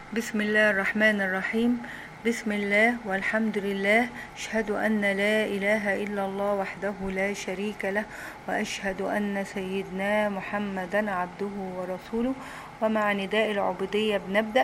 بسم الله الرحمن الرحيم. بسم الله والحمد لله، أشهد أن لا إله إلا الله وحده لا شريك له، وأشهد أن سيدنا محمدا عبده ورسوله. ومع نداء العبودية بنبدأ: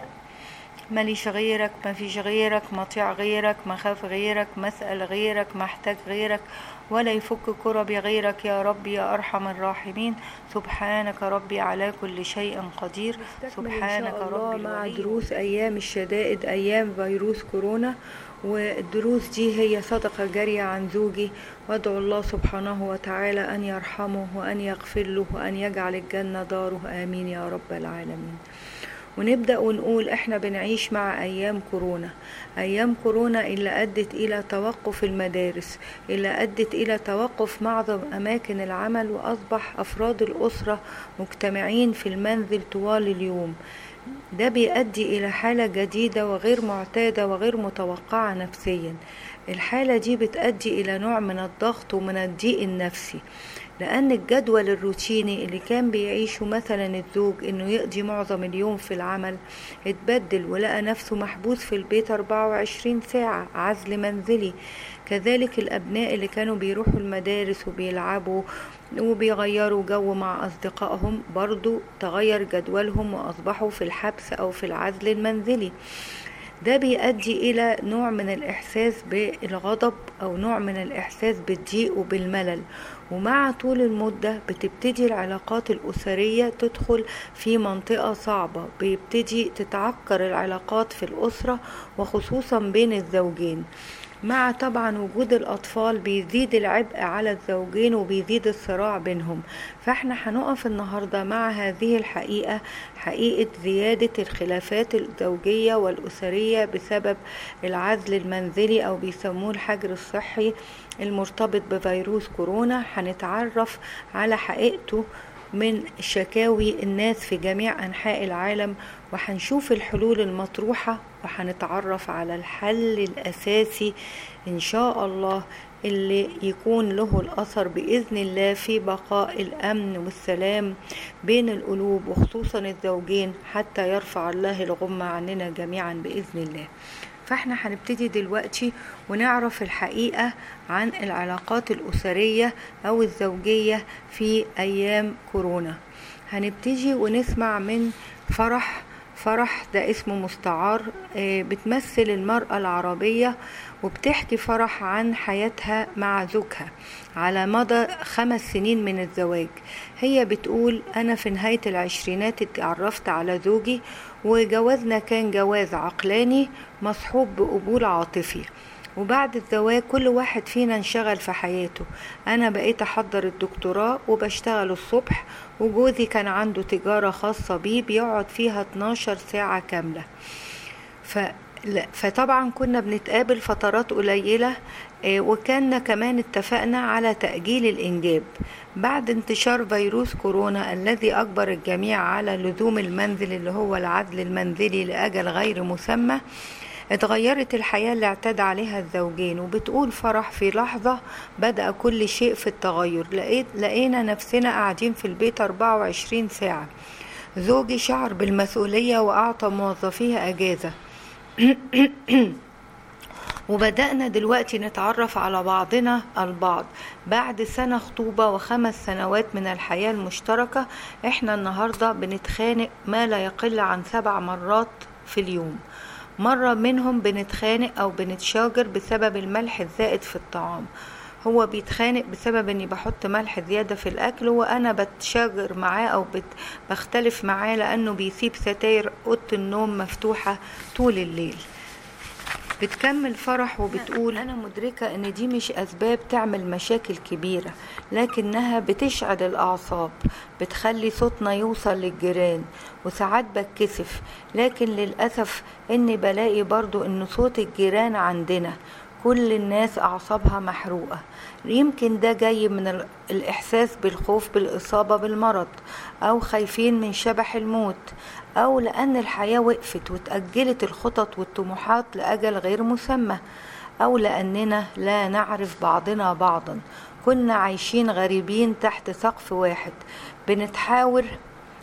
ماليش غيرك، ما فيش غيرك، مطيع غيرك، مخاف غيرك، مسأل غيرك، محتاج غيرك، ولا يفك كربي غيرك يا ربي يا أرحم الراحمين. سبحانك ربي على كل شيء قدير. سبحانك ربي مع دروس أيام الشدائد، أيام فيروس كورونا. والدروس دي هي صدقة جارية عن زوجي، وادعو الله سبحانه وتعالى أن يرحمه وأن يغفر له وأن يجعل الجنة داره، آمين يا رب العالمين. ونبدأ ونقول احنا بنعيش مع ايام كورونا، ايام كورونا اللي ادت الى توقف المدارس، اللي ادت الى توقف معظم اماكن العمل، واصبح افراد الاسرة مجتمعين في المنزل طوال اليوم. ده بيؤدي الى حالة جديدة وغير معتادة وغير متوقعة نفسيا. الحالة دي بتؤدي الى نوع من الضغط ومن الضيق النفسي، لأن الجدول الروتيني اللي كان بيعيشه مثلا الزوج إنه يقضي معظم اليوم في العمل اتبدل، ولقى نفسه محبوس في البيت 24 ساعة، عزل منزلي. كذلك الأبناء اللي كانوا بيروحوا المدارس وبيلعبوا وبيغيروا جو مع أصدقائهم، برضو تغير جدولهم وأصبحوا في الحبس أو في العزل المنزلي. ده بيؤدي إلى نوع من الإحساس بالغضب أو نوع من الإحساس بالضيق وبالملل. ومع طول المدة بتبتدي العلاقات الأسرية تدخل في منطقة صعبة، بيبتدي تتعكر العلاقات في الأسرة وخصوصا بين الزوجين. مع طبعا وجود الأطفال بيزيد العبء على الزوجين وبيزيد الصراع بينهم. فاحنا هنقف النهاردة مع هذه الحقيقة، حقيقة زيادة الخلافات الزوجية والأسرية بسبب العزل المنزلي أو بيسموه الحجر الصحي المرتبط بفيروس كورونا. هنتعرف على حقيقته من شكاوي الناس في جميع أنحاء العالم، وهنشوف الحلول المطروحة، وهنتعرف على الحل الأساسي إن شاء الله اللي يكون له الأثر بإذن الله في بقاء الأمن والسلام بين القلوب وخصوصا الزوجين، حتى يرفع الله الغمة عننا جميعا بإذن الله. فاحنا هنبتدي دلوقتي ونعرف الحقيقة عن العلاقات الأسرية أو الزوجية في أيام كورونا. هنبتدي ونسمع من فرح ده اسمه مستعار، بتمثل المرأة العربية، وبتحكي فرح عن حياتها مع زوجها على مدى 5 سنين من الزواج. هي بتقول: أنا في نهاية العشرينات اتعرفت على زوجي، وجوازنا كان جواز عقلاني مصحوب بقبول عاطفي، وبعد الزواج كل واحد فينا انشغل في حياته. أنا بقيت أحضر الدكتوراه وبشتغل الصبح، وجوزي كان عنده تجارة خاصة بيه بيقعد فيها 12 ساعة كاملة. فطبعا كنا بنتقابل فترات قليلة، وكنا كمان اتفقنا على تأجيل الإنجاب. بعد انتشار فيروس كورونا الذي أجبر الجميع على لزوم المنزل اللي هو العزل المنزلي لأجل غير مسمى، اتغيرت الحياة اللي اعتاد عليها الزوجين. وبتقول فرح: في لحظة بدأ كل شيء في التغير، لقينا نفسنا قاعدين في البيت 24 ساعة. زوجي شعر بالمسؤولية وأعطى موظفيه أجازة وبدأنا دلوقتي نتعرف على بعضنا البعض بعد سنة خطوبة و5 سنوات من الحياة المشتركة. احنا النهاردة بنتخانق ما لا يقل عن 7 مرات في اليوم. مرة منهم بنتخانق أو بنتشاجر بسبب الملح الزائد في الطعام. هو بيتخانق بسبب اني بحط ملح زيادة في الاكل، وانا بتشاجر معاه او بختلف معاه لانه بيسيب ستاير اوضة النوم مفتوحة طول الليل. بتكمل فرح وبتقول: أنا مدركة إن دي مش أسباب تعمل مشاكل كبيرة، لكنها بتشعل الأعصاب، بتخلي صوتنا يوصل للجيران، وساعات بتكسف، لكن للأسف إني بلاقي برضو إن صوت الجيران عندنا كل الناس أعصابها محروقة. يمكن ده جاي من الإحساس بالخوف بالإصابة بالمرض، أو خايفين من شبح الموت، أو لأن الحياة وقفت وتأجلت الخطط والطموحات لأجل غير مسمى، أو لأننا لا نعرف بعضنا بعضا. كنا عايشين غريبين تحت سقف واحد، بنتحاور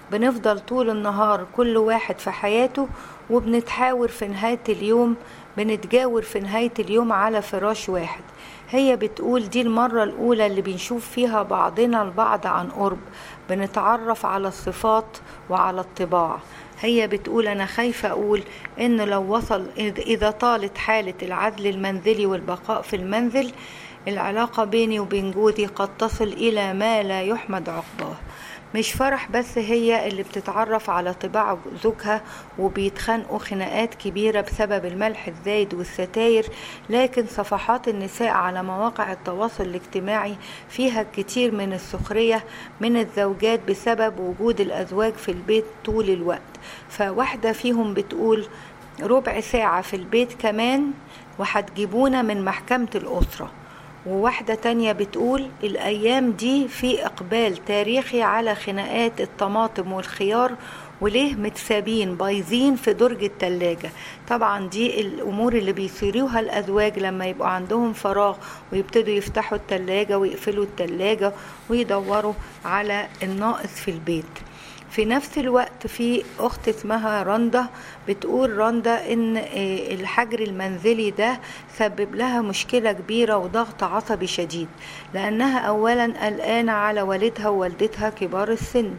بنفضل طول النهار كل واحد في حياته، وبنتحاور في نهاية اليوم، بنتجاور في نهاية اليوم على فراش واحد. هي بتقول دي المرة الأولى اللي بنشوف فيها بعضنا البعض عن قرب، بنتعرف على الصفات وعلى الطباع. هي بتقول أنا خايفة أقول إن لو وصل إذا طالت حالة العزل المنزلي والبقاء في المنزل، العلاقة بيني وبين جوزي قد تصل إلى ما لا يحمد عقباه. مش فرح بس هي اللي بتتعرف على طباع زوجها وبيتخانقوا خناقات كبيرة بسبب الملح الزايد والستاير، لكن صفحات النساء على مواقع التواصل الاجتماعي فيها كتير من السخرية من الزوجات بسبب وجود الأزواج في البيت طول الوقت. فواحدة فيهم بتقول ربع ساعة في البيت كمان وهتجيبونا من محكمة الأسرة. وواحدة تانية بتقول الأيام دي في إقبال تاريخي على خناقات الطماطم والخيار، وليه متسابين بايظين في درج التلاجة. طبعا دي الأمور اللي بيصيروها الأزواج لما يبقوا عندهم فراغ ويبتدوا يفتحوا التلاجة ويقفلوا التلاجة ويدوروا على الناقص في البيت. في نفس الوقت في أخت اسمها رندا بتقول رندا إن الحجر المنزلي ده سبب لها مشكلة كبيرة وضغط عصبي شديد، لأنها أولا قلقانة على والدها ووالدتها كبار السن،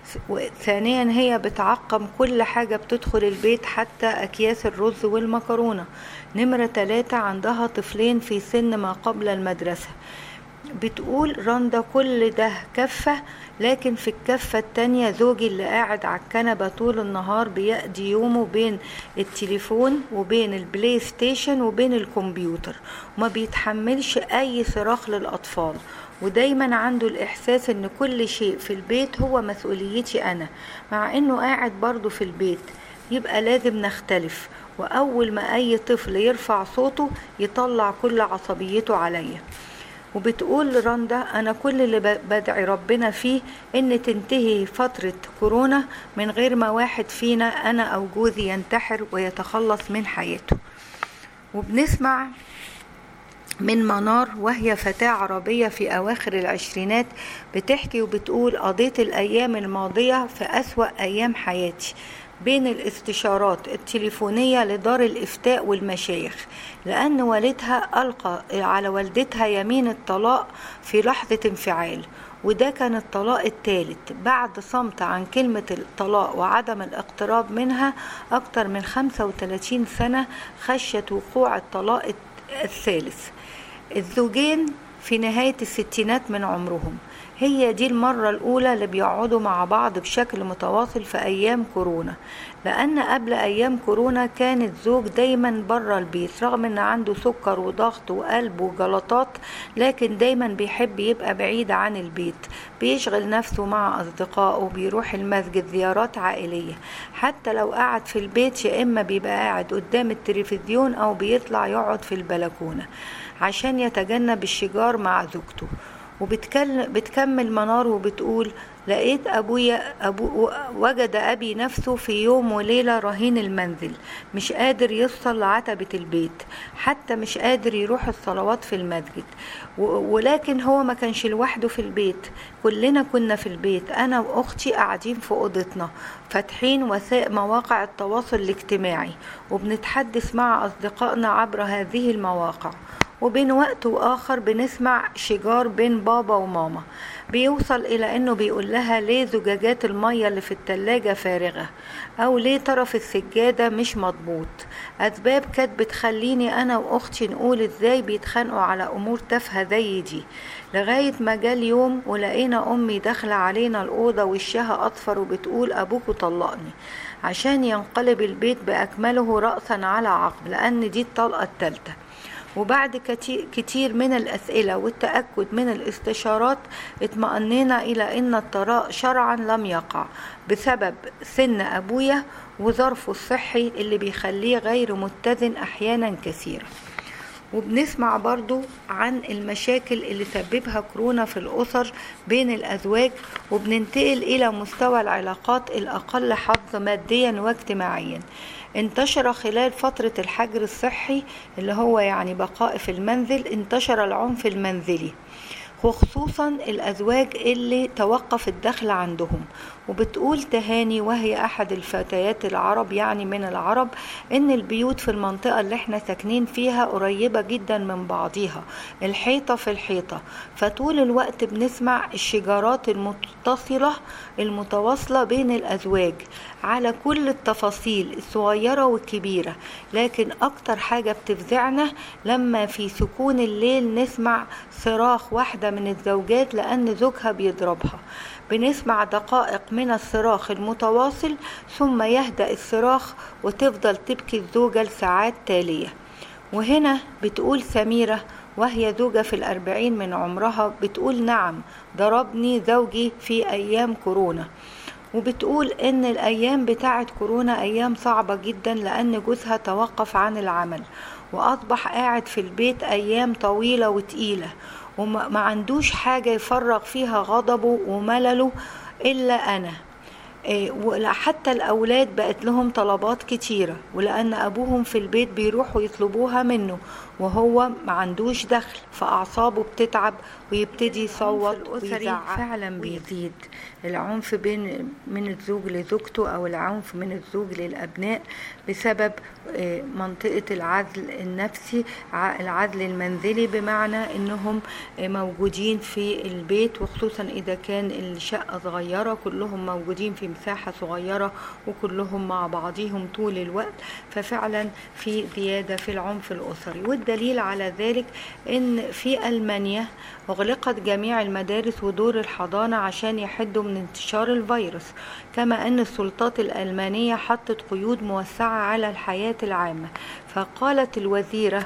ثانيا هي بتعقم كل حاجة بتدخل البيت حتى أكياس الرز والمكرونة، نمرة 3 عندها طفلين في سن ما قبل المدرسة. بتقول رندا كل ده كفة، لكن في الكفة التانية زوجي اللي قاعد على الكنبة طول النهار بيقضي يومه بين التليفون وبين البلاي ستيشن وبين الكمبيوتر، وما بيتحملش أي صراخ للأطفال، ودايما عنده الإحساس إن كل شيء في البيت هو مسؤوليتي أنا، مع إنه قاعد برضو في البيت. يبقى لازم نختلف، وأول ما أي طفل يرفع صوته يطلع كل عصبيته عليا. وبتقول رندا أنا كل اللي بدعي ربنا فيه إن تنتهي فترة كورونا من غير ما واحد فينا أنا أو جوزي ينتحر ويتخلص من حياته. وبنسمع من منار وهي فتاة عربية في أواخر العشرينات بتحكي وبتقول قضيت الأيام الماضية في أسوأ أيام حياتي بين الاستشارات التليفونية لدار الإفتاء والمشايخ، لأن والدها ألقى على والدتها يمين الطلاق في لحظة انفعال، وده كان الطلاق الثالث بعد صمت عن كلمة الطلاق وعدم الاقتراب منها أكتر من 35 سنة خشيت وقوع الطلاق الثالث. الزوجين في نهاية الستينات من عمرهم، هي دي المرة الأولى اللي بيقعدوا مع بعض بشكل متواصل في أيام كورونا، لأن قبل أيام كورونا كان الزوج دايما برا البيت رغم أن عنده سكر وضغط وقلب وجلطات، لكن دايما بيحب يبقى بعيد عن البيت، بيشغل نفسه مع أصدقائه، بيروح المسجد، زيارات عائلية. حتى لو قاعد في البيت يا إما بيبقى قاعد قدام التلفزيون أو بيطلع يقعد في البلكونة عشان يتجنب الشجار مع زوجته. وبتكمل منار وبتقول لقيت وجد أبي نفسه في يوم وليلة رهين المنزل، مش قادر يوصل لعتبة البيت، حتى مش قادر يروح الصلوات في المسجد. ولكن هو ما كانش لوحده في البيت، كلنا كنا في البيت، أنا وأختي قاعدين في أوضتنا فاتحين مواقع التواصل الاجتماعي وبنتحدث مع أصدقائنا عبر هذه المواقع، وبين وقت وآخر بنسمع شجار بين بابا وماما، بيوصل إلى أنه بيقول لها ليه زجاجات المية اللي في التلاجة فارغة، أو ليه طرف السجادة مش مضبوط. أسباب كانت بتخليني أنا وأختي نقول إزاي بيتخانقوا على أمور تافهة زي دي، لغاية ما جه اليوم ولقينا أمي داخلة علينا الأوضة وشها أصفر وبتقول أبوكوا طلقني، عشان ينقلب البيت بأكمله رأسا على عقب، لأن دي الطلقة الثالثة. وبعد كتير من الأسئلة والتأكد من الاستشارات اطمأنينا إلى أن الطلاق شرعا لم يقع بسبب سن أبويا وظرفه الصحي اللي بيخليه غير متزن أحيانا كثيرا. وبنسمع برضو عن المشاكل اللي سببها كورونا في الأسر بين الأزواج، وبننتقل إلى مستوى العلاقات الأقل حظ ماديا واجتماعيا. انتشر خلال فترة الحجر الصحي اللي هو يعني بقاء في المنزل، انتشر العنف المنزلي، وخصوصا الأزواج اللي توقف الدخل عندهم، وبتقول تهاني وهي أحد الفتيات العرب يعني من العرب إن البيوت في المنطقة اللي احنا ساكنين فيها قريبة جدا من بعضيها، الحيطة في الحيطة، فطول الوقت بنسمع الشجارات المتواصلة بين الأزواج على كل التفاصيل الصغيرة والكبيرة. لكن أكتر حاجة بتفزعنا لما في سكون الليل نسمع صراخ واحدة من الزوجات لأن زوجها بيضربها. بنسمع دقائق من الصراخ المتواصل ثم يهدأ الصراخ وتفضل تبكي الزوجة لساعات تالية. وهنا بتقول سميرة وهي زوجة في 40 من عمرها، بتقول نعم ضربني زوجي في أيام كورونا. وبتقول إن الأيام بتاعة كورونا أيام صعبة جدا لأن جوزها توقف عن العمل وأصبح قاعد في البيت أيام طويلة وتقيلة وما عندوش حاجة يفرغ فيها غضبه وملله إلا أنا. وحتى الأولاد بقت لهم طلبات كتيرة، ولأن أبوهم في البيت بيروحوا يطلبوها منه وهو ما عندوش دخل فأعصابه بتتعب ويبتدي يصوت ويزعق. فعلا بيزيد العنف من الزوج لزوجته أو العنف من الزوج للأبناء بسبب منطقة العزل النفسي، العزل المنزلي، بمعنى إنهم موجودين في البيت، وخصوصا إذا كان الشقة صغيرة كلهم موجودين في مساحة صغيرة وكلهم مع بعضهم طول الوقت، ففعلا في زيادة في العنف الأسري. والدليل على ذلك إن في ألمانيا أغلقت جميع المدارس ودور الحضانة عشان يحدوا من انتشار الفيروس، كما أن السلطات الألمانية حطت قيود موسعة على الحياة العامة. فقالت الوزيرة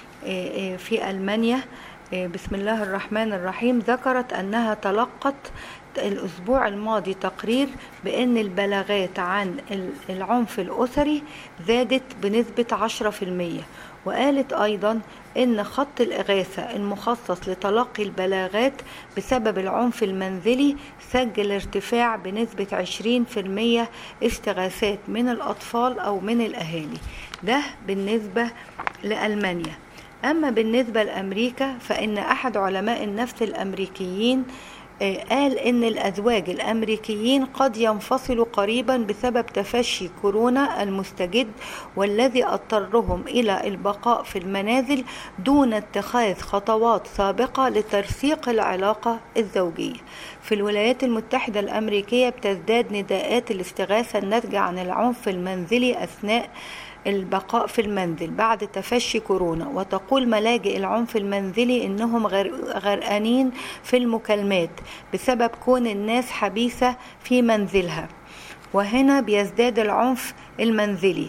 في ألمانيا بسم الله الرحمن الرحيم ذكرت أنها تلقت الأسبوع الماضي تقرير بأن البلاغات عن العنف الأسري زادت بنسبة 10%. وقالت أيضا إن خط الإغاثة المخصص لتلقي البلاغات بسبب العنف المنزلي سجل ارتفاع بنسبة 20% استغاثات من الأطفال أو من الأهالي. ده بالنسبة لألمانيا. أما بالنسبة لأمريكا فإن أحد علماء النفس الأمريكيين قال إن الأزواج الأمريكيين قد ينفصلوا قريبا بسبب تفشي كورونا المستجد، والذي اضطرهم إلى البقاء في المنازل دون اتخاذ خطوات سابقة لترسيق العلاقة الزوجية. في الولايات المتحدة الأمريكية بتزداد نداءات الاستغاثة الناتجة عن العنف المنزلي أثناء البقاء في المنزل بعد تفشي كورونا، وتقول ملاجئ العنف المنزلي إنهم غرقانين في المكالمات بسبب كون الناس حبيسة في منزلها، وهنا بيزداد العنف المنزلي.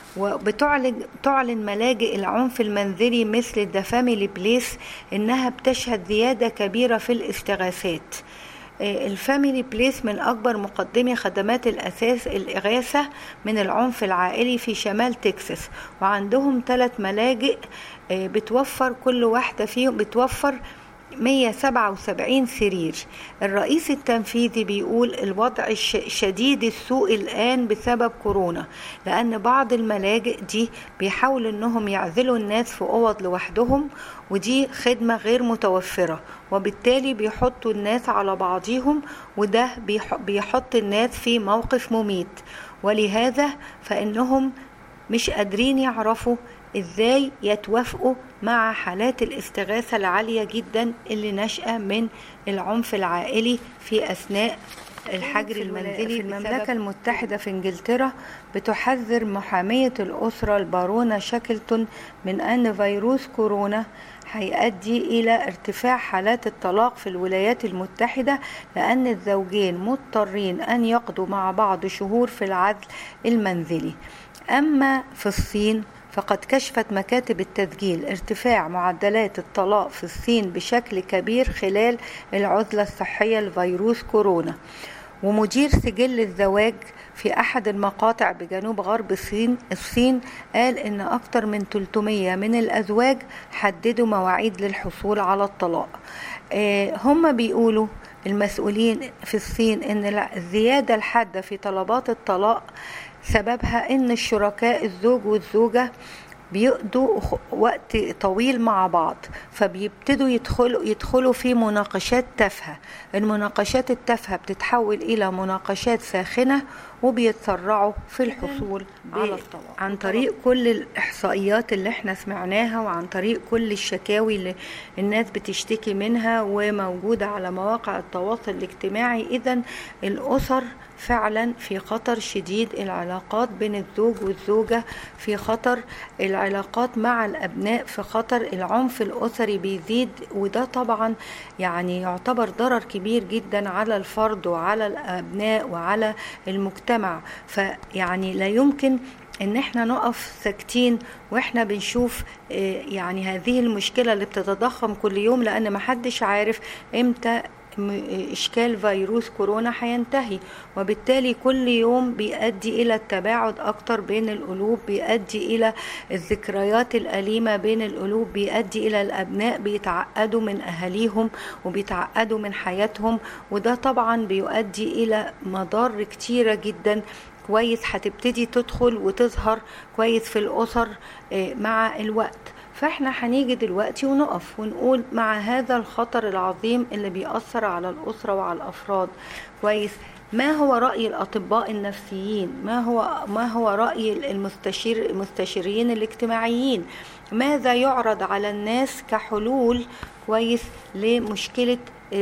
وبتعلن ملاجئ العنف المنزلي مثل The Family Place إنها بتشهد زيادة كبيرة في الاستغاثات. الفاميلي بليس من أكبر مقدمي خدمات الإغاثة من العنف العائلي في شمال تكساس، وعندهم 3 ملاجئ بتوفر كل واحدة فيهم بتوفر 177 سرير. الرئيس التنفيذي بيقول الوضع شديد السوء الآن بسبب كورونا، لأن بعض الملاجئ دي بيحاولوا أنهم يعزلوا الناس في أوض لوحدهم، ودي خدمة غير متوفرة، وبالتالي بيحطوا الناس على بعضهم، وده بيحط الناس في موقف مميت. ولهذا فإنهم مش قادرين يعرفوا ازاي يتوافقوا مع حالات الاستغاثة العالية جدا اللي نشأ من العنف العائلي في أثناء الحجر المنزلي. في المملكة المتحدة في انجلترا بتحذر محامية الأسرة البارونة شاكلتون من أن فيروس كورونا هيؤدي إلى ارتفاع حالات الطلاق في الولايات المتحدة، لأن الزوجين مضطرين أن يقضوا مع بعض شهور في العزل المنزلي. أما في الصين فقد كشفت مكاتب التسجيل ارتفاع معدلات الطلاق في الصين بشكل كبير خلال العزلة الصحية لفيروس كورونا. ومدير سجل الزواج في أحد المقاطع بجنوب غرب الصين قال إن أكثر من 300 من الأزواج حددوا مواعيد للحصول على الطلاق. هم بيقولوا المسؤولين في الصين إن الزيادة الحادة في طلبات الطلاق سببها إن الشركاء الزوج والزوجة بيقضوا وقت طويل مع بعض، فبيبتدوا يدخلوا في مناقشات تافهة. المناقشات التافهة بتتحول إلى مناقشات ساخنة، وبيتسرعوا في الحصول على الطلاق عن طريق كل الإحصائيات اللي احنا سمعناها، وعن طريق كل الشكاوي اللي الناس بتشتكي منها وموجودة على مواقع التواصل الاجتماعي. إذن الأسر فعلا في خطر شديد، العلاقات بين الزوج والزوجة في خطر، العلاقات مع الأبناء في خطر، العنف الأسري بيزيد، وده طبعا يعني يعتبر ضرر كبير جدا على الفرد وعلى الأبناء وعلى المجتمع. فيعني لا يمكن ان احنا نقف ساكتين واحنا بنشوف يعني هذه المشكلة اللي بتتضخم كل يوم، لان محدش عارف امتى إشكال فيروس كورونا هينتهي، وبالتالي كل يوم بيؤدي إلى التباعد أكتر بين القلوب، بيؤدي إلى الذكريات الأليمة بين القلوب، بيؤدي إلى الأبناء بيتعقدوا من أهاليهم وبيتعقدوا من حياتهم، وده طبعا بيؤدي إلى مضار كتيرة جدا كويس هتبتدي تدخل وتظهر كويس في الأسر مع الوقت. فاحنا هنيجي دلوقتي ونقف ونقول مع هذا الخطر العظيم اللي بيأثر على الأسرة وعلى الأفراد كويس، ما هو رأي الأطباء النفسيين؟ ما هو رأي المستشارين الاجتماعيين؟ ماذا يعرض على الناس كحلول كويس لمشكلة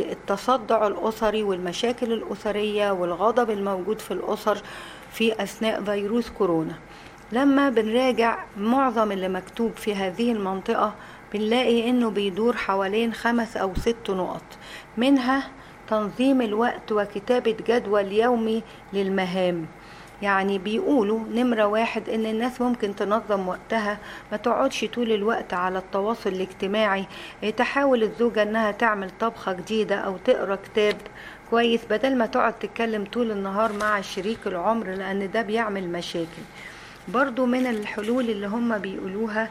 التصدع الأسري والمشاكل الأسرية والغضب الموجود في الأسر في أثناء فيروس كورونا؟ لما بنراجع معظم اللي مكتوب في هذه المنطقة بنلاقي انه بيدور حوالين 5 أو 6 نقط، منها تنظيم الوقت وكتابة جدول يومي للمهام. يعني بيقولوا نمرة 1 ان الناس ممكن تنظم وقتها، ما تقعدش طول الوقت على التواصل الاجتماعي، تحاول الزوجة انها تعمل طبخة جديدة او تقرأ كتاب كويس بدل ما تقعد تتكلم طول النهار مع شريك العمر، لان ده بيعمل مشاكل. برضو من الحلول اللي هم بيقولوها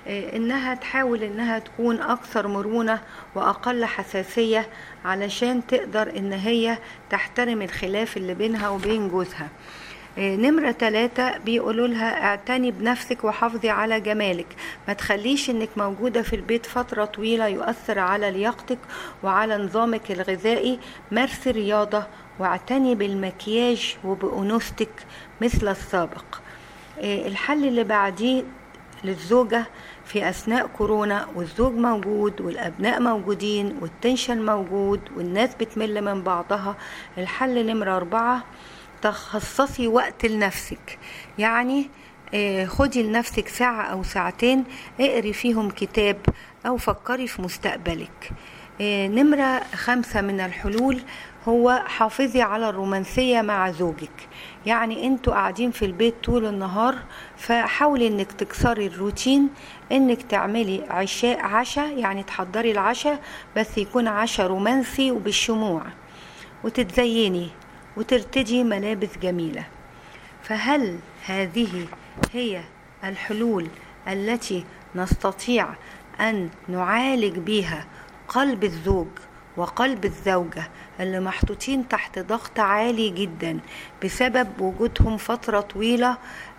انها تحاول انها تكون اكثر مرونة واقل حساسية علشان تقدر ان هي تحترم الخلاف اللي بينها وبين جوزها. نمرة 3 بيقولوا لها اعتني بنفسك وحافظي على جمالك، ما تخليش انك موجودة في البيت فترة طويلة يؤثر على لياقتك وعلى نظامك الغذائي، مارسي رياضة واعتني بالمكياج وبأنوثتك مثل السابق. الحل اللي بعديه للزوجة في أثناء كورونا والزوج موجود والأبناء موجودين والتنشن موجود والناس بتمل من بعضها، الحل نمرة 4 تخصصي وقت لنفسك. يعني خدي لنفسك ساعة أو ساعتين اقري فيهم كتاب أو فكري في مستقبلك. نمرة 5 من الحلول هو حافظي على الرومانسية مع زوجك. يعني انتوا قاعدين في البيت طول النهار، فحاولي انك تكسري الروتين، انك تعملي عشاء، يعني تحضري العشاء بس يكون عشاء رومانسي وبالشموع، وتتزيني وترتدي ملابس جميلة. فهل هذه هي الحلول التي نستطيع أن نعالج بها قلب الزوج وقلب الزوجة اللي محطوطين تحت ضغط عالي جدا بسبب وجودهم فترة طويلة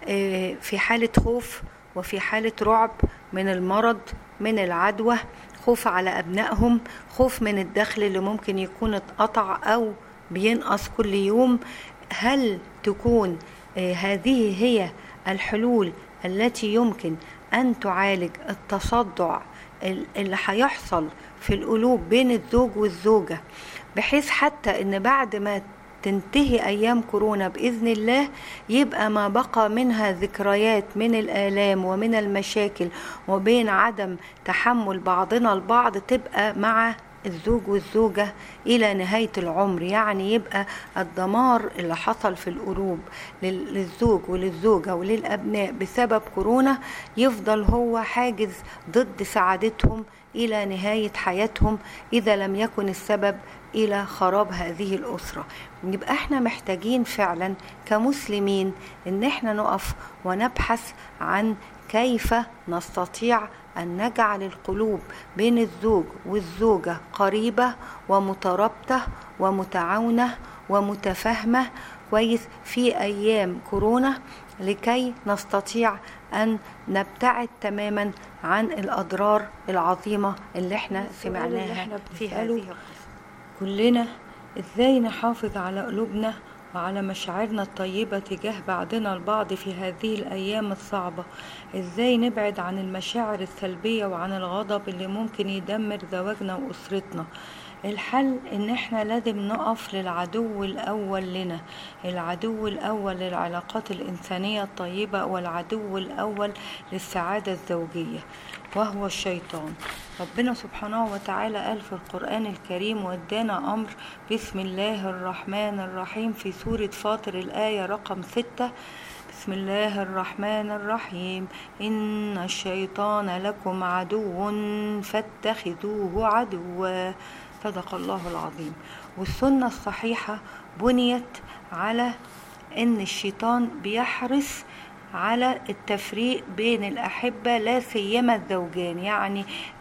في حالة خوف وفي حالة رعب من المرض، من العدوى، خوف على أبنائهم، خوف من الدخل اللي ممكن يكون اتقطع أو بينقص كل يوم؟ هل تكون هذه هي الحلول التي يمكن أن تعالج التصدع اللي هيحصل في القلوب بين الزوج والزوجة، بحيث حتى ان بعد ما تنتهي أيام كورونا بإذن الله يبقى ما بقى منها ذكريات من الآلام ومن المشاكل وبين عدم تحمل بعضنا البعض تبقى مع الزوج والزوجة إلى نهاية العمر. يعني يبقى الدمار اللي حصل في القلوب للزوج وللزوجة وللأبناء بسبب كورونا يفضل هو حاجز ضد سعادتهم إلى نهاية حياتهم، إذا لم يكن السبب إلى خراب هذه الأسرة. يبقى احنا محتاجين فعلا كمسلمين ان احنا نقف ونبحث عن كيف نستطيع أن نجعل القلوب بين الزوج والزوجة قريبة ومترابطة ومتعاونة ومتفاهمة كويس في أيام كورونا، لكي نستطيع أن نبتعد تماما عن الأضرار العظيمة اللي احنا سمعناها في هذه القصة. كلنا ازاي نحافظ على قلوبنا وعلى مشاعرنا الطيبة تجاه بعضنا البعض في هذه الأيام الصعبة؟ ازاي نبعد عن المشاعر السلبية وعن الغضب اللي ممكن يدمر زواجنا وأسرتنا؟ الحل ان احنا لازم نقف للعدو الاول لنا، العدو الاول للعلاقات الانسانية الطيبة والعدو الاول للسعادة الزوجية وهو الشيطان. ربنا سبحانه وتعالى قال في القرآن الكريم وادانا أمر بسم الله الرحمن الرحيم في سورة فاطر الآية رقم 6: بسم الله الرحمن الرحيم إن الشيطان لكم عدو فاتخذوه عدوا. صدق الله العظيم. والسنة الصحيحة بنيت على إن الشيطان بيحرص على التفريق بين الأحبة لا سيما الزوجان، يعني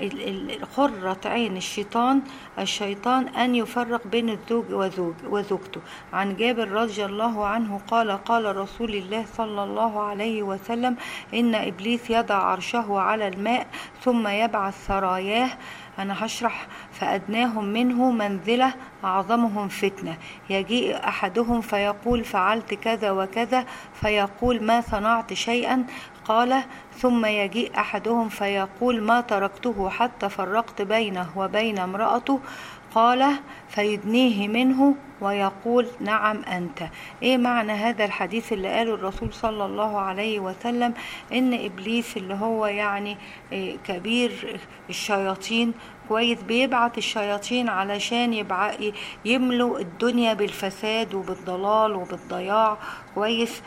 قرة عين الشيطان أن يفرق بين الزوج وزوجته. عن جابر رضي الله عنه قال قال رسول الله صلى الله عليه وسلم إن إبليس يضع عرشه على الماء ثم يبعث سراياه، أنا هشرح، فأدناهم منه منزلة أعظمهم فتنة، يجيء أحدهم فيقول فعلت كذا وكذا فيقول ما صنعت شيئا، قال ثم يجيء أحدهم فيقول ما تركته حتى فرقت بينه وبين امرأته، قال فيدنيه منه ويقول نعم أنت. إيه معنى هذا الحديث اللي قاله الرسول صلى الله عليه وسلم؟ إن إبليس اللي هو يعني كبير الشياطين كويس بيبعت الشياطين علشان يملوا الدنيا بالفساد وبالضلال وبالضياع كويس،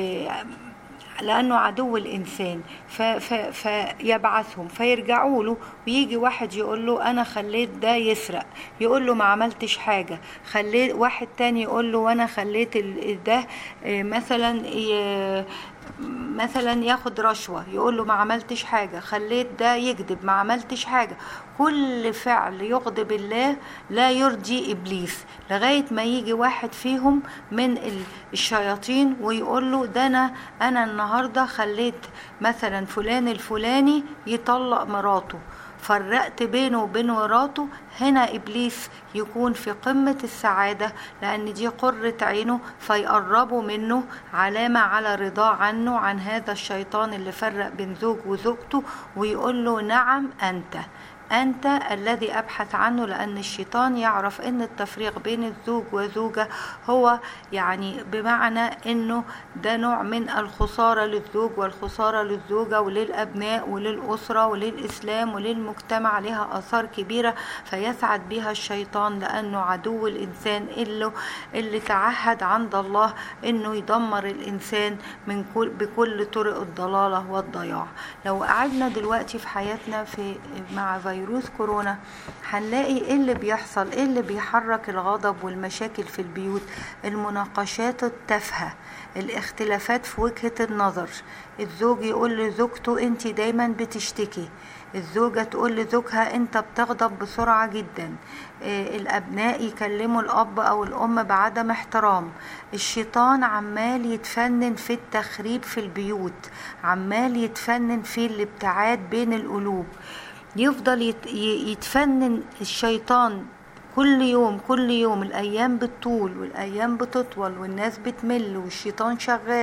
لأنه عدو الإنسان، فيبعثهم فيرجعوا له، ويجي واحد يقول له أنا خليت ده يسرق، يقول له ما عملتش حاجة، خليت واحد تاني يقول له وأنا خليت ده مثلا ياخد رشوة، يقول له ما عملتش حاجة، خليت ده يكذب، ما عملتش حاجة. كل فعل يغضب الله لا يرضي إبليس، لغاية ما يجي واحد فيهم من الشياطين ويقول له ده أنا النهاردة خليت مثلا فلان الفلاني يطلق مراته، فرقت بينه وبين مراته. هنا إبليس يكون في قمة السعادة لأن دي قرة عينه، فيقربوا منه علامة على رضا عنه عن هذا الشيطان اللي فرق بين زوج وزوجته، ويقول له نعم أنت الذي أبحث عنه، لأن الشيطان يعرف أن التفريق بين الزوج وزوجة هو يعني بمعنى أنه ده نوع من الخسارة للزوج والخسارة للزوجة وللأبناء وللأسرة وللإسلام وللمجتمع، لها آثار كبيرة فيسعد بها الشيطان لأنه عدو الإنسان اللي تعهد عند الله أنه يدمر الإنسان بكل طرق الضلالة والضياع. لو قعدنا دلوقتي في حياتنا مع فيروس كورونا هنلاقي ايه اللي بيحصل، ايه اللي بيحرك الغضب والمشاكل في البيوت؟ المناقشات التافهة، الاختلافات في وجهة النظر، الزوج يقول لزوجته انت دايما بتشتكي، الزوجة تقول لزوجها انت بتغضب بسرعة جدا، الابناء يكلموا الاب او الام بعدم احترام. الشيطان عمال يتفنن في التخريب في البيوت، عمال يتفنن في الابتعاد بين القلوب، يفضل يتفنن الشيطان كل يوم. الأيام بتطول والأيام بتطول والناس بتمل والشيطان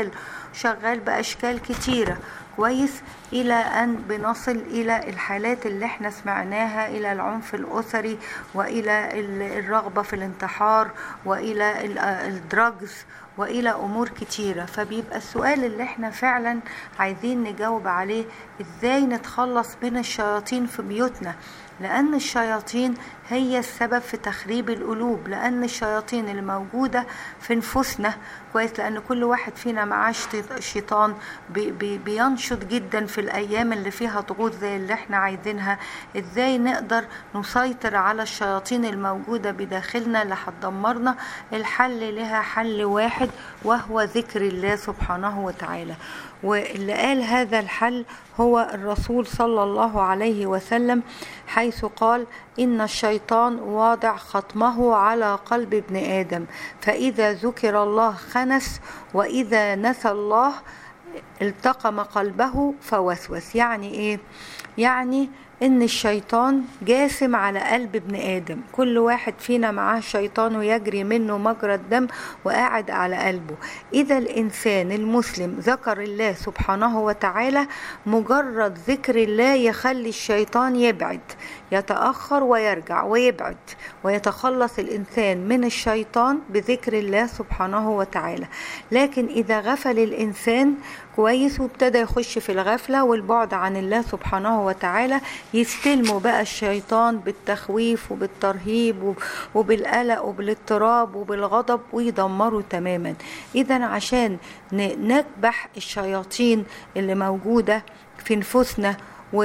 شغال بأشكال كتيرة كويس، إلى أن بنصل إلى الحالات اللي احنا سمعناها، إلى العنف الأسري وإلى الرغبة في الانتحار وإلى الدراجز وإلى أمور كتيرة. فبيبقى السؤال اللي احنا فعلا عايزين نجاوب عليه ازاي نتخلص من الشياطين في بيوتنا، لأن الشياطين هي السبب في تخريب القلوب، لأن الشياطين اللي موجودة في نفوسنا كويس، لأن كل واحد فينا معاه شيطان بينشط جدا في الأيام اللي فيها ضغوط زي اللي احنا عايزينها. ازاي نقدر نسيطر على الشياطين الموجودة بداخلنا اللي هتدمرنا؟ الحل لها حل واحد وهو ذكر الله سبحانه وتعالى، واللي قال هذا الحل هو الرسول صلى الله عليه وسلم، حيث قال إن الشيطان واضع خطمه على قلب ابن آدم، فإذا ذكر الله خنس وإذا نسى الله التقم قلبه فوسوس. يعني ايه؟ يعني ان الشيطان جاسم على قلب ابن ادم، كل واحد فينا معاه شيطان ويجري منه مجرى الدم وقاعد على قلبه. اذا الانسان المسلم ذكر الله سبحانه وتعالى، مجرد ذكر الله يخلي الشيطان يبعد، يتأخر ويرجع ويبعد، ويتخلص الانسان من الشيطان بذكر الله سبحانه وتعالى. لكن اذا غفل الانسان كويس وابتدى يخش في الغفلة والبعد عن الله سبحانه وتعالى، يستلموا بقى الشيطان بالتخويف وبالترهيب وبالقلق وبالاضطراب وبالغضب ويدمروا تماما. إذا عشان نكبح الشياطين اللي موجودة في نفوسنا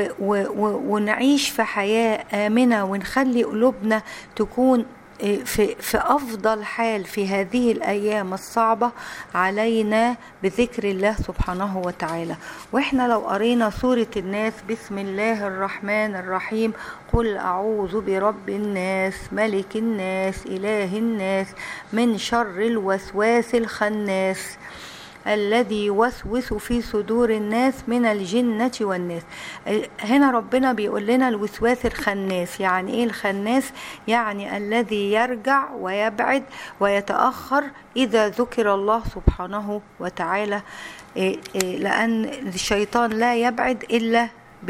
ونعيش في حياة آمنة ونخلي قلوبنا تكون في أفضل حال في هذه الأيام الصعبة، علينا بذكر الله سبحانه وتعالى. وإحنا لو قرينا سورة الناس، بسم الله الرحمن الرحيم، قل أعوذ برب الناس ملك الناس إله الناس من شر الوسواس الخناس الذي يوسوس في صدور الناس من الجنة والناس. هنا ربنا بيقول لنا الوسواس الخناس. يعني ايه الخناس؟ يعني الذي يرجع ويبعد ويتأخر إذا ذكر الله سبحانه وتعالى، لأن الشيطان لا يبعد إلا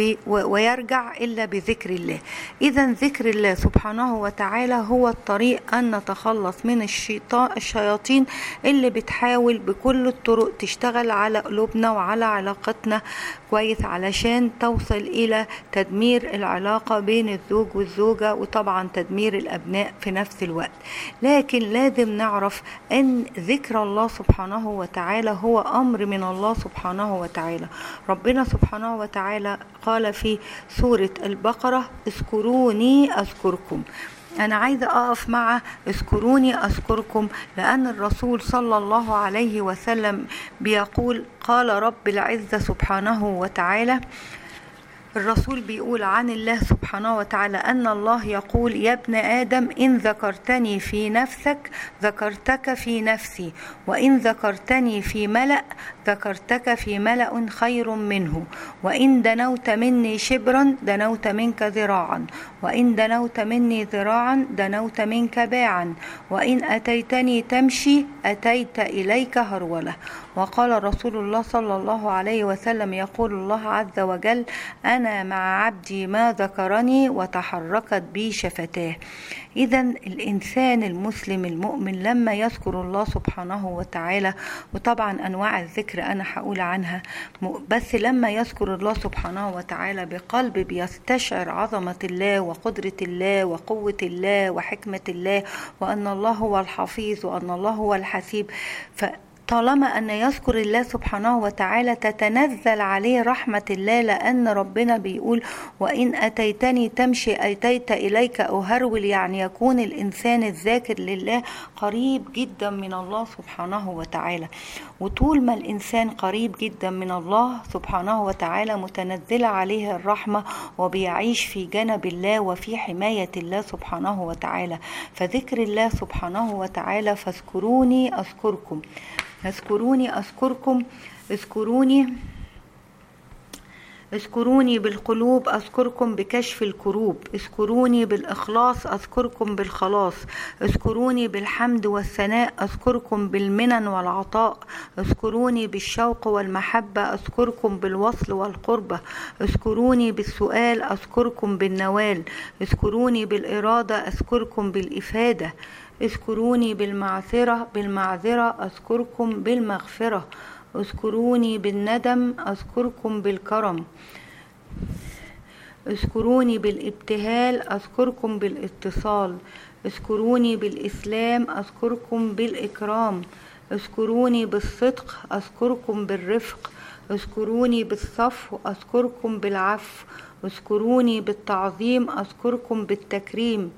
ويرجع إلا بذكر الله. إذا ذكر الله سبحانه وتعالى هو الطريق أن نتخلص من الشياطين اللي بتحاول بكل الطرق تشتغل على قلوبنا وعلى علاقتنا كويس، علشان توصل إلى تدمير العلاقة بين الزوج والزوجة، وطبعا تدمير الأبناء في نفس الوقت. لكن لازم نعرف أن ذكر الله سبحانه وتعالى هو أمر من الله سبحانه وتعالى. ربنا سبحانه وتعالى قال في سورة البقرة: اذكروني أذكركم. أنا عايزة أقف مع اذكروني أذكركم، لأن الرسول صلى الله عليه وسلم بيقول: قال رب العزة سبحانه وتعالى، الرسول بيقول عن الله سبحانه وتعالى أن الله يقول: يا ابن آدم إن ذكرتني في نفسك ذكرتك في نفسي، وإن ذكرتني في ملأ ذكرتك في ملأ خير منه، وإن دنوت مني شبرا دنوت منك ذراعا، وإن دنوت مني ذراعا دنوت منك باعا، وإن أتيتني تمشي أتيت إليك هرولة. وقال رسول الله صلى الله عليه وسلم: يقول الله عز وجل: أنا مع عبدي ما ذكرني وتحركت بي شفتاه. إذا الإنسان المسلم المؤمن لما يذكر الله سبحانه وتعالى، وطبعا أنواع الذكر أنا هقول عنها، بس لما يذكر الله سبحانه وتعالى بقلب بيستشعر عظمة الله وقدرة الله وقوة الله وحكمة الله، وأن الله هو الحفيظ وأن الله هو الحسيب، طالما أن يذكر الله سبحانه وتعالى تتنزل عليه رحمة الله، لأن ربنا بيقول: وإن أتيتني تمشي أتيت إليك أهرول. يعني يكون الإنسان الذاكر لله قريب جدا من الله سبحانه وتعالى. وطول ما الإنسان قريب جدا من الله سبحانه وتعالى متنزل عليه الرحمة، وبيعيش في جنب الله وفي حماية الله سبحانه وتعالى. فذكر الله سبحانه وتعالى: فاذكروني أذكركم، اذكروني أذكركم، اذكروني بالقلوب أذكركم بكشف الكروب، اذكروني بالإخلاص أذكركم بالخلاص، اذكروني بالحمد والثناء أذكركم بالمنن والعطاء، اذكروني بالشوق والمحبة أذكركم بالوصل والقربة، اذكروني بالسؤال أذكركم بالنوال، اذكروني بالإرادة أذكركم بالإفادة، اذكروني بالمعذرة أذكركم بالمغفرة، اذكروني بالندم أذكركم بالكرم، اذكروني بالابتهال أذكركم بالاتصال، اذكروني بالإسلام أذكركم بالإكرام، اذكروني بالصدق أذكركم بالرفق، اذكروني بالصفو أذكركم بالعفو، اذكروني بالتعظيم أذكركم بالتكريم،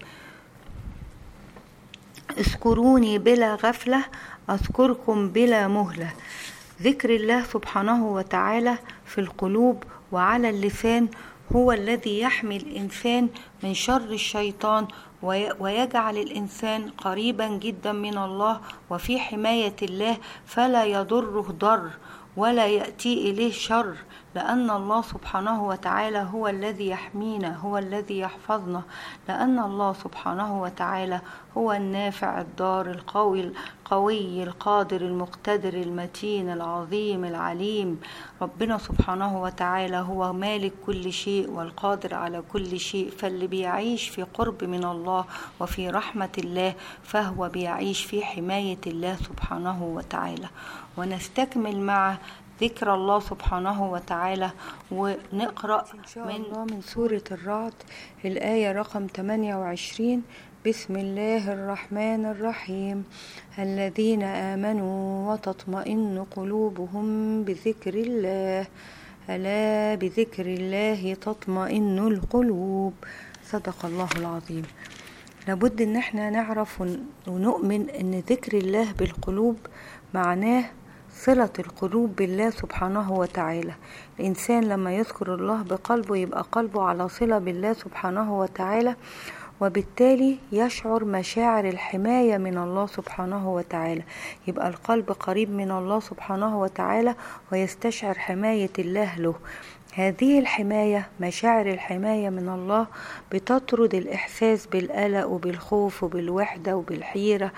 اذكروني بلا غفلة أذكركم بلا مهلة. ذكر الله سبحانه وتعالى في القلوب وعلى اللسان هو الذي يحمي الإنسان من شر الشيطان، ويجعل الإنسان قريبا جدا من الله وفي حماية الله، فلا يضره ضر ولا يأتي إليه شر، لأن الله سبحانه وتعالى هو الذي يحمينا، هو الذي يحفظنا، لأن الله سبحانه وتعالى هو النافع الضار القوي القادر المقتدر المتين العظيم العليم. ربنا سبحانه وتعالى هو مالك كل شيء والقادر على كل شيء، فاللي بيعيش في قرب من الله وفي رحمة الله فهو بيعيش في حماية الله سبحانه وتعالى. ونستكمل مع ذكر الله سبحانه وتعالى ونقرأ من سورة الرعد الآية رقم 28. بسم الله الرحمن الرحيم. الذين آمنوا وتطمئن قلوبهم بذكر الله، ألا بذكر الله تطمئن القلوب. صدق الله العظيم. لابد ان احنا نعرف ونؤمن ان ذكر الله بالقلوب معناه صلة القلوب بالله سبحانه وتعالى. الإنسان لما يذكر الله بقلبه يبقى قلبه على صلة بالله سبحانه وتعالى، وبالتالي يشعر مشاعر الحماية من الله سبحانه وتعالى، يبقى القلب قريب من الله سبحانه وتعالى ويستشعر حماية الله له. هذه الحماية، مشاعر الحماية من الله، بتطرد الإحساس بالقلق وبالخوف وبالوحدة وبالحيرة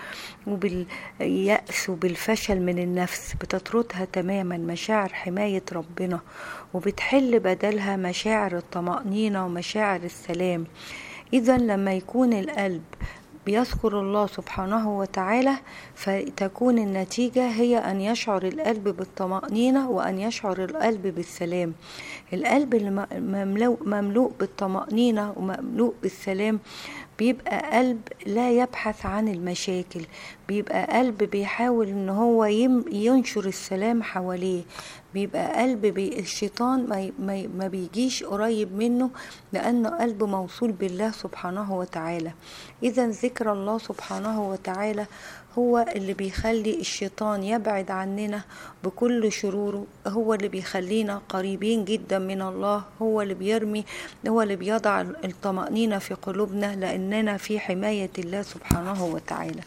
وباليأس وبالفشل من النفس، بتطردها تماما مشاعر حماية ربنا، وبتحل بدلها مشاعر الطمأنينة ومشاعر السلام. إذا لما يكون القلب بيذكر الله سبحانه وتعالى فتكون النتيجة هي أن يشعر القلب بالطمأنينة وأن يشعر القلب بالسلام. القلب مملوء بالطمأنينة ومملوء بالسلام بيبقى قلب لا يبحث عن المشاكل، بيبقى قلب بيحاول ان هو ينشر السلام حواليه، بيبقى قلب الشيطان ما بيجيش قريب منه لأنه قلب موصول بالله سبحانه وتعالى. إذا ذكر الله سبحانه وتعالى هو اللي بيخلي الشيطان يبعد عننا بكل شروره، هو اللي بيخلينا قريبين جدا من الله، هو اللي بيضع الطمأنينة في قلوبنا لأننا في حماية الله سبحانه وتعالى.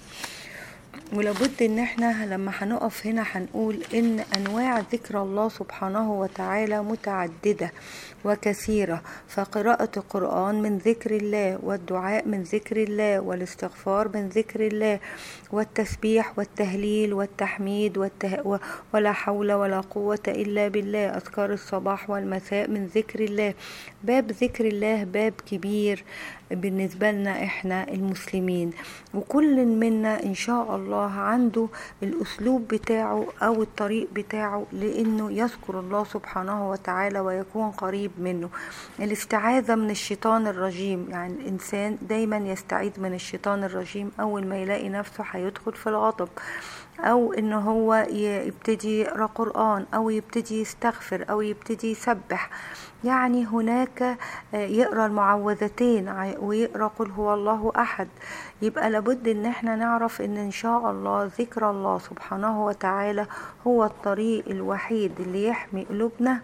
ولابد ان احنا لما هنقف هنا هنقول ان انواع ذكر الله سبحانه وتعالى متعددة وكثيرة، فقراءة القرآن من ذكر الله، والدعاء من ذكر الله، والاستغفار من ذكر الله، والتسبيح والتهليل والتحميد ولا حول ولا قوة إلا بالله، أذكار الصباح والمساء من ذكر الله. باب ذكر الله باب كبير بالنسبة لنا احنا المسلمين، وكل منا ان شاء الله عنده الاسلوب بتاعه او الطريق بتاعه لانه يذكر الله سبحانه وتعالى ويكون قريب منه. الاستعاذة من الشيطان الرجيم، يعني الانسان دايما يستعيذ من الشيطان الرجيم اول ما يلاقي نفسه هيدخل في الغضب، او ان هو يبتدي يقرأ قرآن او يبتدي يستغفر او يبتدي يسبح. يعني هناك يقرأ المعوذتين ويقرأ قل هو الله أحد. يبقى لابد ان احنا نعرف ان شاء الله ذكر الله سبحانه وتعالى هو الطريق الوحيد اللي يحمي قلوبنا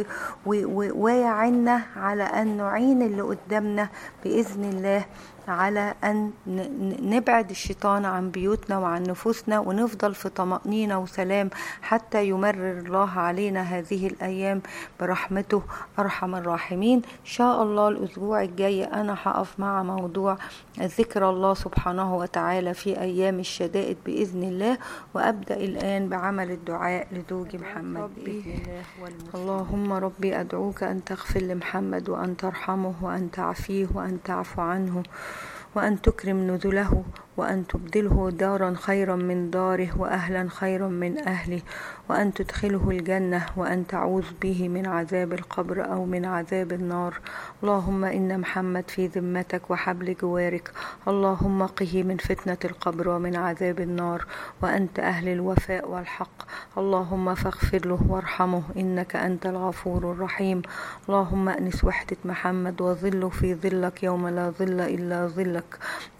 ويعيننا على ان نعين اللي قدامنا بإذن الله على أن نبعد الشيطان عن بيوتنا وعن نفوسنا، ونفضل في طمأنينة وسلام حتى يمرر الله علينا هذه الأيام برحمته أرحم الراحمين. إن شاء الله الأسبوع الجاي أنا هقف مع موضوع ذكر الله سبحانه وتعالى في أيام الشدائد بإذن الله، وأبدأ الآن بعمل الدعاء لزوجي محمد بإذن الله. اللهم ربي أدعوك أن تغفر لمحمد وأن ترحمه وأن تعفيه وأن تعفو عنه وأن تكرم نزله وأن تبدله دارا خيرا من داره وأهلا خيرا من أهله، وأن تدخله الجنة، وأن تعوذ به من عذاب القبر أو من عذاب النار. اللهم إن محمد في ذمتك وحبل جوارك، اللهم قه من فتنة القبر ومن عذاب النار، وأنت أهل الوفاء والحق. اللهم فاغفر له وارحمه إنك أنت الغفور الرحيم. اللهم أنس وحدة محمد وظله في ظلك يوم لا ظل إلا ظلك.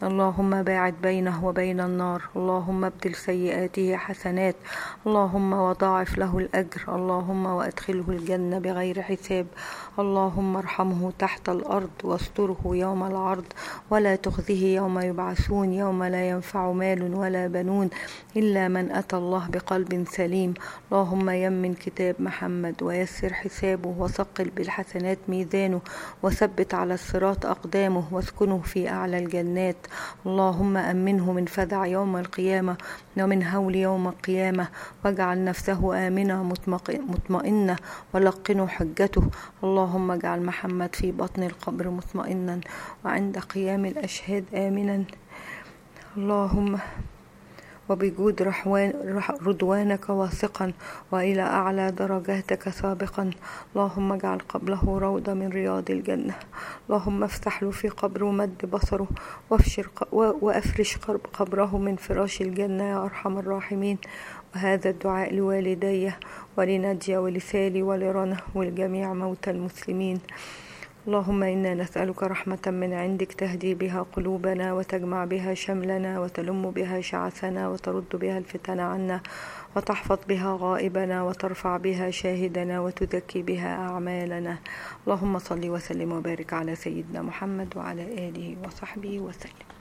اللهم باعد بينه وبين النار. اللهم ابدل سيئاته حسنات. اللهم وضاعف له الأجر، اللهم وأدخله الجنة بغير حساب، اللهم ارحمه تحت الأرض واستره يوم العرض، ولا تخزه يوم يبعثون، يوم لا ينفع مال ولا بنون إلا من أتى الله بقلب سليم. اللهم يمن كتاب محمد ويسر حسابه، وثقل بالحسنات ميزانه، وثبت على الصراط أقدامه، واسكنه في أعلى الجنات. اللهم أمنه من فزع يوم القيامة ومن هول يوم القيامة، واجعل نفسه آمنة مطمئنة، ولقنه حجته. اللهم اجعل محمد في بطن القبر مطمئنا، وعند قيام الأشهاد آمنا، اللهم وبجود رضوانك واثقا، وإلى أعلى درجاتك سابقا. اللهم اجعل قبره روضة من رياض الجنة. اللهم افتح له في قبره ومد بصره، وأفرش قبره من فراش الجنة يا أرحم الراحمين. وهذا الدعاء لوالدي ولنجية ولسالي ولرنا ولجميع موتى المسلمين. اللهم إنا نسألك رحمة من عندك تهدي بها قلوبنا، وتجمع بها شملنا، وتلم بها شعثنا، وترد بها الفتن عنا، وتحفظ بها غائبنا، وترفع بها شاهدنا، وتزكي بها أعمالنا. اللهم صل وسلم وبارك على سيدنا محمد وعلى آله وصحبه وسلم.